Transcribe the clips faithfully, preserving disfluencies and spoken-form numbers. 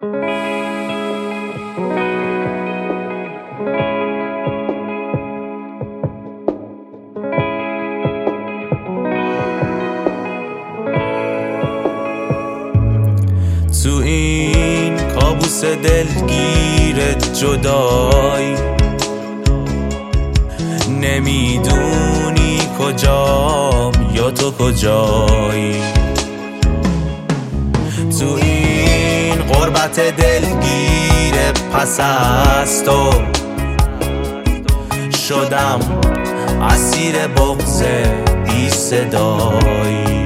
تو این کابوس دلگیرت جدایی، نمیدونی کجام یا تو کجایی. تو این غربت دلگیر پس از تو شدم اسیر بغض بی صدایی.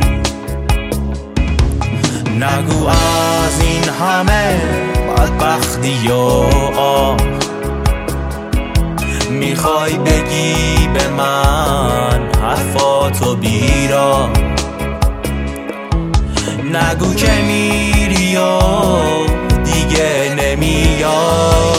نگو از این همه بدبختی و آه میخوای بگی به من حرفاتو بیرا. نگو که میری و دیگه نمیاد،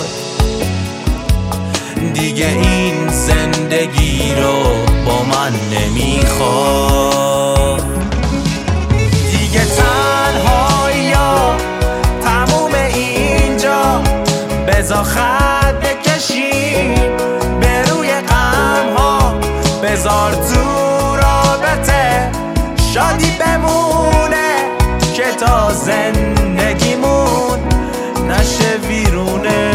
دیگه این زندگی رو با من نمیخواد. دیگه تنهایی تموم اینجا، بذار خط بکشیم به روی غم ها، بذار تو رابطه شادی بمونه که تا زندگیمون نشه ویرونه.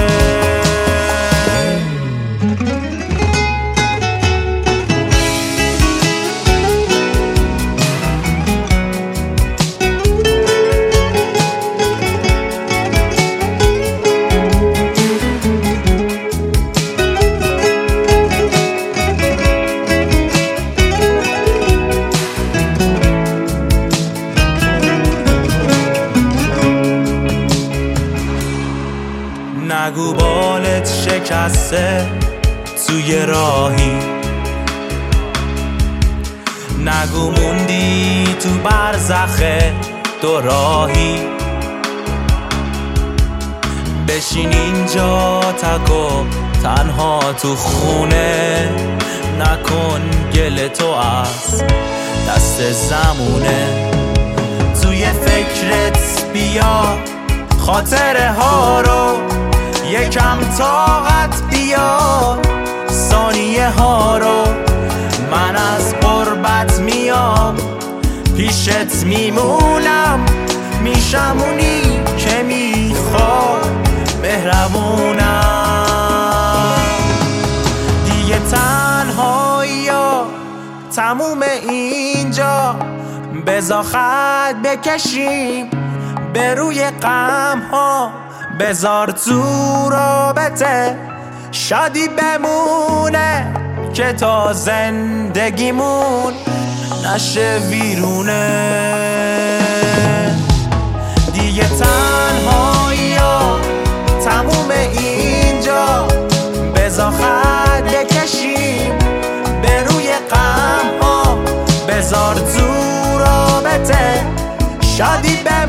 نگو بالت شکسته توی راهی، نگو موندی تو برزخ دو راهی. بشین اینجا تک و تنها تو خونه، نکن گل تو از دست زمونه. توی فکرت بیا خاطره ها رو یکم طاقت بیا، ثانیه ها رو من از قربت میام، پیشت میمونم، میشم اونی که میخواد مهربونم. دیگه تنهایی تموم اینجا، بذار خط بکشیم به روی غم ها، بذار تو رابطه شادی بمونه که تا زندگیمون نشه ویرونه. دیگه تنهایی تموم اینجا، بذار خط بکشیم به روی غم ها، بذار تو رابطه شادی بمونه